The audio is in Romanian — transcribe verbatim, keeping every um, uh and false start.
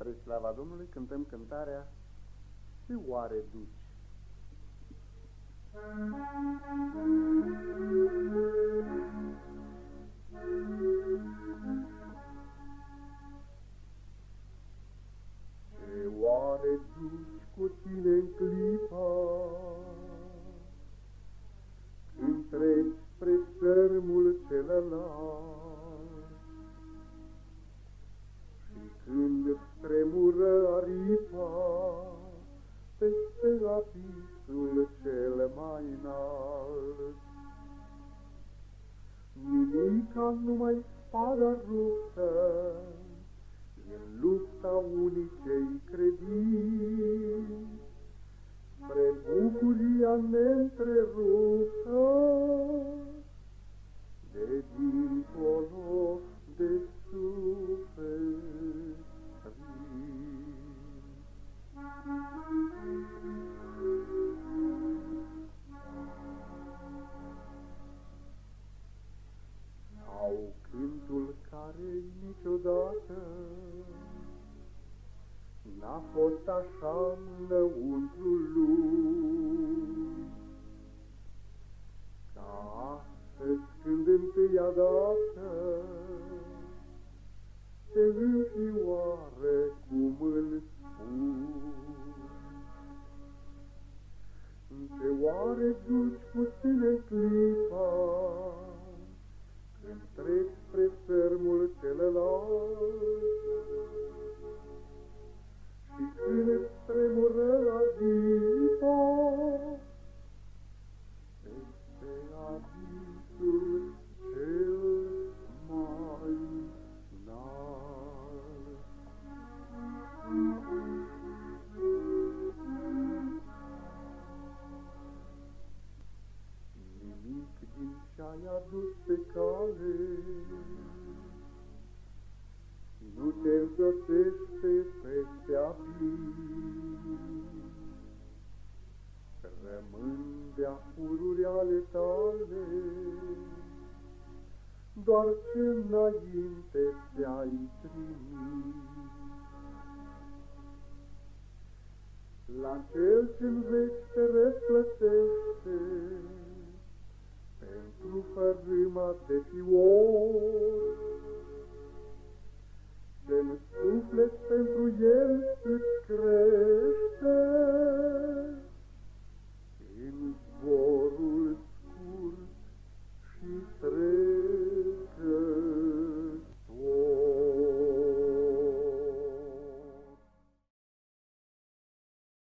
Spre slava Domnului cântăm cântarea Ce oare duci? Ce oare duci cu tine în clipa când treci spre țărmul celălalt și când îți tremură aripa peste abisul cel mai înalt? Nimica, numai spada ruptă în lupta unicei credinți spre bucuria neîntreruptă de dincolo de suferinți. Sau cântul care niciodată n-a fost așa înăuntrul lui, ca astăzi când întâia dată se înfioară cum îl spui. Ce oare duci cu tine clipa când treci spre țărmul celălalt și când îți tremură aripa peste abisul cel mai înalt? Nimic din ce-ai adus pe cale nu te însoțește peste abis. Rămân de-a pururi ale tale doar ce înainte ți-ai trimis. La cel ce-n veci te răsplătește pentru fărâma de fiori, ce-n suflet